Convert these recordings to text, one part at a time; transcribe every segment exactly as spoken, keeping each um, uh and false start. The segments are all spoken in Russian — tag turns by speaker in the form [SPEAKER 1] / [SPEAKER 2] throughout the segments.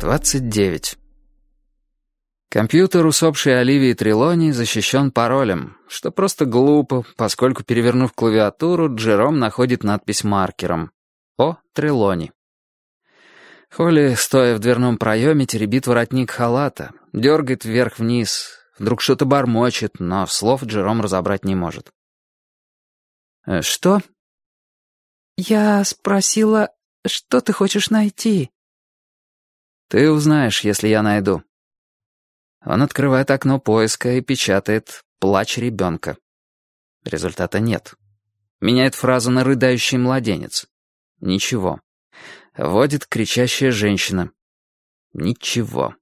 [SPEAKER 1] двадцать девять. Компьютер усопшей Оливии Трелони защищен паролем, что просто глупо, поскольку, перевернув клавиатуру, Джером находит надпись маркером «О. Трелони». Холли, стоя в дверном проеме, теребит воротник халата, дергает вверх-вниз, вдруг что-то бормочет, но слов Джером разобрать не может. «Э, «Что?»
[SPEAKER 2] «Я спросила, что ты хочешь найти?»
[SPEAKER 1] «Ты узнаешь, если я найду». Он открывает окно поиска и печатает «Плач ребенка». Результата нет. Меняет фразу на «рыдающий младенец». Ничего. Вводит кричащая женщина. Ничего.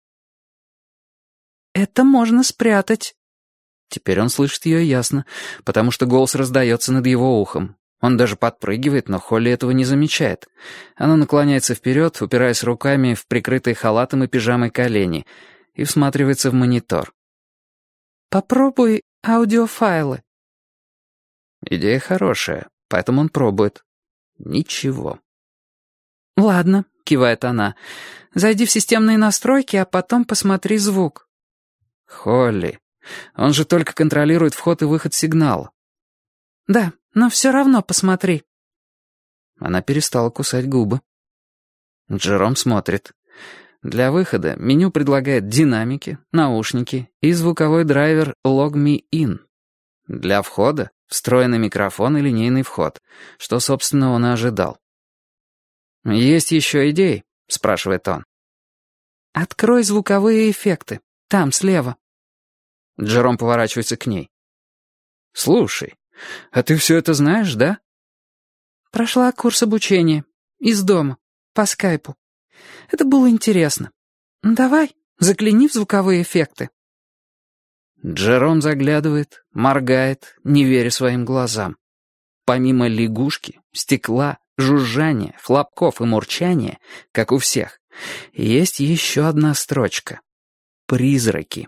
[SPEAKER 2] «Это можно спрятать».
[SPEAKER 1] Теперь он слышит ее ясно, потому что голос раздается над его ухом. Он даже подпрыгивает, но Холли этого не замечает. Она наклоняется вперед, упираясь руками в прикрытые халатом и пижамой колени, и всматривается в монитор.
[SPEAKER 2] «Попробуй аудиофайлы».
[SPEAKER 1] Идея хорошая, поэтому он пробует. Ничего.
[SPEAKER 2] «Ладно», — кивает она. «Зайди в системные настройки, а потом посмотри звук».
[SPEAKER 1] «Холли, он же только контролирует вход и выход сигнала».
[SPEAKER 2] «Да, но все равно посмотри».
[SPEAKER 1] Она перестала кусать губы. Джером смотрит. Для выхода меню предлагает динамики, наушники и звуковой драйвер Log Me In. Для входа — встроенный микрофон и линейный вход, что, собственно, он и ожидал. «Есть еще идеи?» — спрашивает он.
[SPEAKER 2] «Открой звуковые эффекты. Там, слева».
[SPEAKER 1] Джером поворачивается к ней. «Слушай, а ты все это знаешь, да?»
[SPEAKER 2] «Прошла курс обучения. Из дома. По скайпу. Это было интересно. Давай, закляни в звуковые эффекты».
[SPEAKER 1] Джером заглядывает, моргает, не веря своим глазам. Помимо лягушки, стекла, жужжания, хлопков и мурчания, как у всех, есть еще одна строчка. Призраки.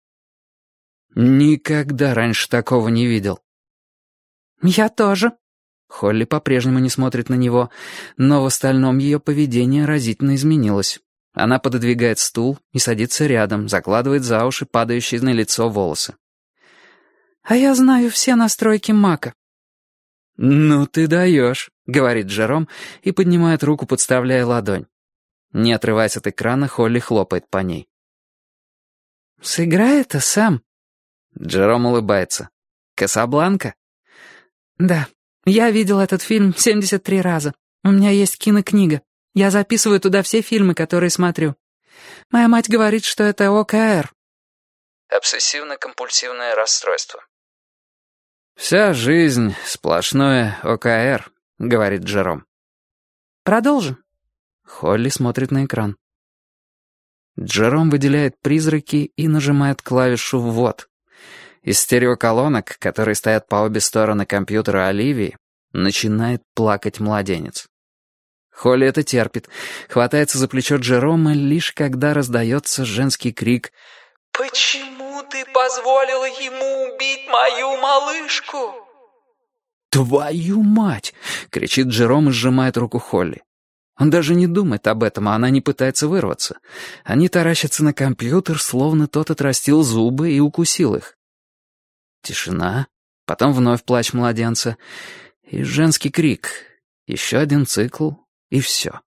[SPEAKER 1] Никогда раньше такого не видел.
[SPEAKER 2] «Я тоже».
[SPEAKER 1] Холли по-прежнему не смотрит на него, но в остальном ее поведение разительно изменилось. Она пододвигает стул и садится рядом, закладывает за уши падающие на лицо волосы.
[SPEAKER 2] «А я знаю все настройки Мака».
[SPEAKER 1] «Ну ты даешь», — говорит Джером и поднимает руку, подставляя ладонь. Не отрываясь от экрана, Холли хлопает по ней.
[SPEAKER 2] «Сыграй это сам».
[SPEAKER 1] Джером улыбается. «Касабланка?»
[SPEAKER 2] «Да, я видел этот фильм семьдесят три раза. У меня есть кинокнига. Я записываю туда все фильмы, которые смотрю. Моя мать говорит, что это О К Р».
[SPEAKER 1] Обсессивно-компульсивное расстройство. «Вся жизнь — сплошное О К Р», — говорит Джером.
[SPEAKER 2] «Продолжим».
[SPEAKER 1] Холли смотрит на экран. Джером выделяет призраки и нажимает клавишу «Ввод». Из стереоколонок, которые стоят по обе стороны компьютера Оливии, начинает плакать младенец. Холли это терпит, хватается за плечо Джерома, лишь когда раздается женский крик
[SPEAKER 2] «Почему ты позволила ему убить мою малышку?»
[SPEAKER 1] «Твою мать!» — кричит Джером и сжимает руку Холли. Он даже не думает об этом, а она не пытается вырваться. Они таращатся на компьютер, словно тот отрастил зубы и укусил их. Тишина, потом вновь плач младенца и женский крик. Еще один цикл, и все.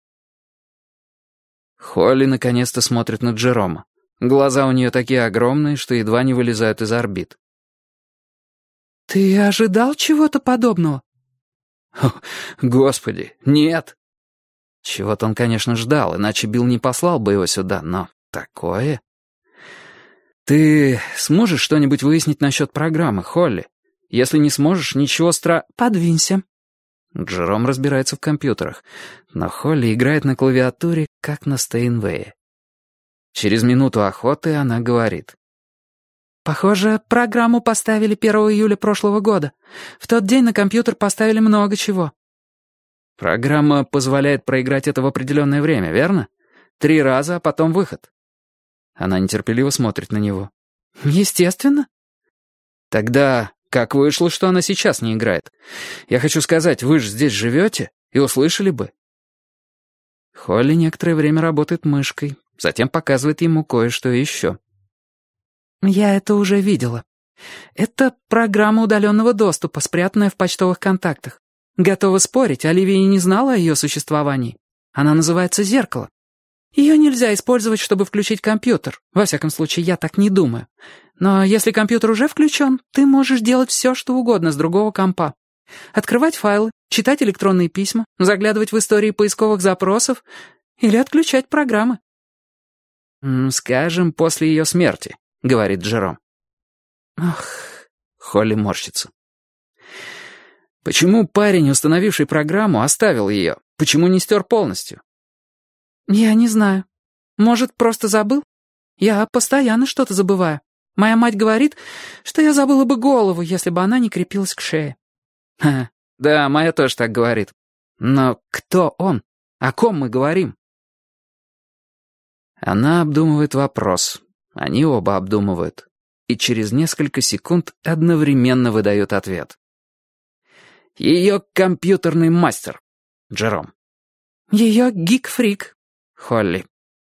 [SPEAKER 1] Холли наконец-то смотрит на Джерома. Глаза у нее такие огромные, что едва не вылезают из орбит.
[SPEAKER 2] «Ты ожидал чего-то подобного?»
[SPEAKER 1] О, Господи, нет. Чего-то он, конечно, ждал, иначе Билл не послал бы его сюда, но такое... «Ты сможешь что-нибудь выяснить насчет программы, Холли? Если не сможешь, ничего стра...»
[SPEAKER 2] «Подвинься».
[SPEAKER 1] Джером разбирается в компьютерах, но Холли играет на клавиатуре, как на Стейнвее. Через минуту охоты она говорит.
[SPEAKER 2] «Похоже, программу поставили первого июля прошлого года. В тот день на компьютер поставили много чего».
[SPEAKER 1] «Программа позволяет проиграть это в определенное время, верно? Три раза, а потом выход». Она нетерпеливо смотрит на него.
[SPEAKER 2] «Естественно».
[SPEAKER 1] «Тогда как вышло, что она сейчас не играет? Я хочу сказать, вы же здесь живете и услышали бы». Холли некоторое время работает мышкой, затем показывает ему кое-что еще.
[SPEAKER 2] «Я это уже видела. Это программа удаленного доступа, спрятанная в почтовых контактах. Готова спорить, Оливия не знала о ее существовании. Она называется «Зеркало». Ее нельзя использовать, чтобы включить компьютер. Во всяком случае, я так не думаю. Но если компьютер уже включен, ты можешь делать все, что угодно с другого компа. Открывать файлы, читать электронные письма, заглядывать в истории поисковых запросов или отключать программы.
[SPEAKER 1] «Скажем, после ее смерти», — говорит Джером.
[SPEAKER 2] Ах,
[SPEAKER 1] Холли морщится. «Почему парень, установивший программу, оставил ее? Почему не стер полностью?»
[SPEAKER 2] я не знаю. Может, просто забыл? Я постоянно что-то забываю. Моя мать говорит, что я забыла бы голову, если бы она не крепилась к шее.
[SPEAKER 1] Ха, да, моя тоже так говорит. Но кто он? О ком мы говорим? Она обдумывает вопрос. Они оба обдумывают. И через несколько секунд одновременно выдают ответ. Ее компьютерный мастер. Джером.
[SPEAKER 2] Ее гик-фрик.
[SPEAKER 1] Холли.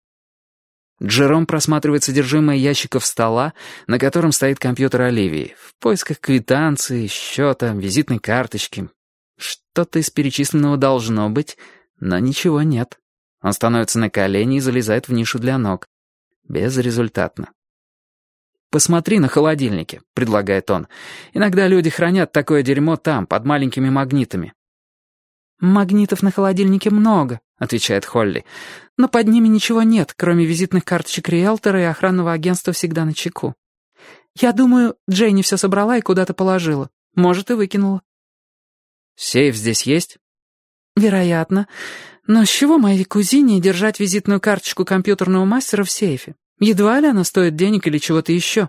[SPEAKER 1] Джером просматривает содержимое ящиков стола, на котором стоит компьютер Оливии, в поисках квитанции, счета, визитной карточки. Что-то из перечисленного должно быть, но ничего нет. Он становится на колени и залезает в нишу для ног. Безрезультатно. «Посмотри на холодильнике», — предлагает он. «Иногда люди хранят такое дерьмо там, под маленькими магнитами».
[SPEAKER 2] «Магнитов на холодильнике много», — отвечает Холли. «Но под ними ничего нет, кроме визитных карточек риэлтора и охранного агентства всегда на чеку. Я думаю, Дженни все собрала и куда-то положила. Может, и выкинула».
[SPEAKER 1] «Сейф здесь есть?»
[SPEAKER 2] «Вероятно. Но с чего моей кузине держать визитную карточку компьютерного мастера в сейфе? Едва ли она стоит денег или чего-то еще?»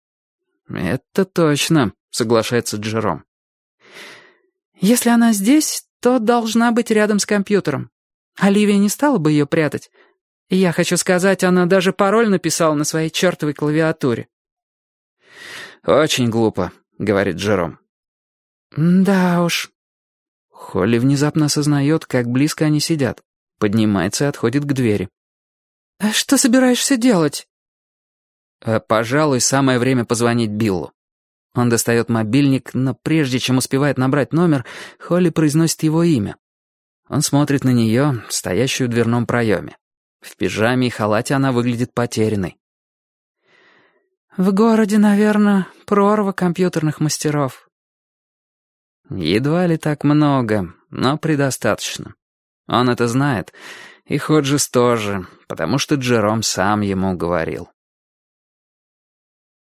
[SPEAKER 1] «Это точно», — соглашается Джером.
[SPEAKER 2] «Если она здесь, то должна быть рядом с компьютером. Оливия не стала бы ее прятать. Я хочу сказать, она даже пароль написала на своей чертовой клавиатуре».
[SPEAKER 1] «Очень глупо», — говорит Джером.
[SPEAKER 2] «Да уж».
[SPEAKER 1] Холли внезапно осознает, как близко они сидят. Поднимается и отходит к двери.
[SPEAKER 2] «А что собираешься делать?»
[SPEAKER 1] «Пожалуй, самое время позвонить Биллу». Он достает мобильник, но прежде чем успевает набрать номер, Холли произносит его имя. Он смотрит на нее, стоящую в дверном проеме. В пижаме и халате она выглядит потерянной.
[SPEAKER 2] «В городе, наверное, прорва компьютерных мастеров».
[SPEAKER 1] Едва ли так много, но предостаточно. Он это знает, и Ходжес тоже, потому что Джером сам ему говорил.